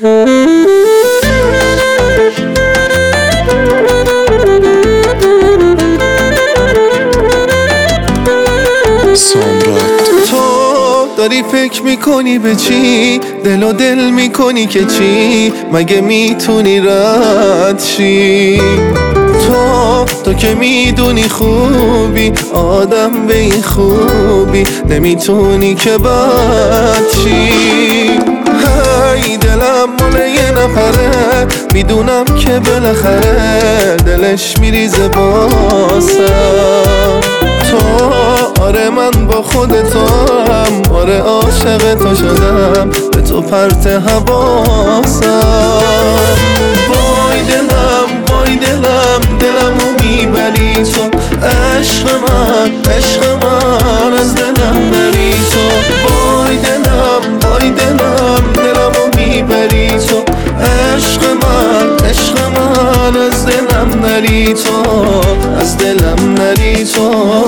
تو داری فکر میکنی به چی؟ دل و دل میکنی که چی؟ مگه میتونی رد شی؟ تو که میدونی خوبی آدم به این خوبی نمیتونی که بد شی. هی دلم مال یه نفره، میدونم که بالاخره دلش میریزه باسم. تو آره من با خودتم، آره عاشق تو شدم، به تو پرت حواسم. وای دلم وای دلم، دلمو میبری تو، عشق من از دلم نری تو. وای دلم وای دلم، دلمو میبری تو، عشق من از دلم نری تو، از دلم نری تو.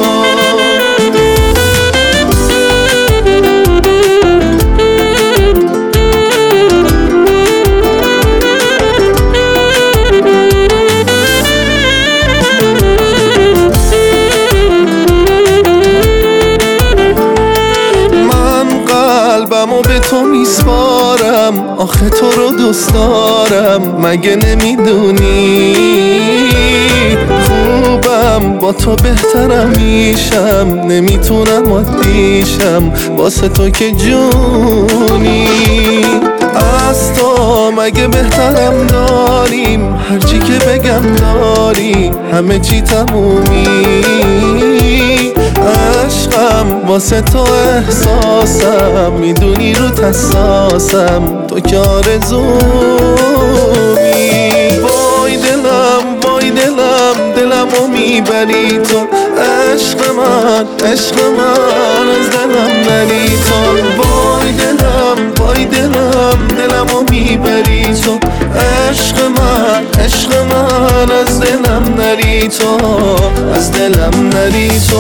قلبمو به تو میسپارم، آخه تو رو دوست دارم، مگه نمیدونی؟ خوبم با تو بهترم میشم، نمیتونم عادیشم واسه تو که جونی. از تو مگه بهترم داریم، هرچی که بگم داری، همه چی تمومی. عشقم واسه تو احساسم، میدونی رو حساسم، تو که آرزومی. وای دلم وای دلم، دلمو میبری تو، عشق من از دلم نری تو. وای دلم وای دلم، دلمو میبری تو، عشق من از دلم نری تو، از دلم نری تو.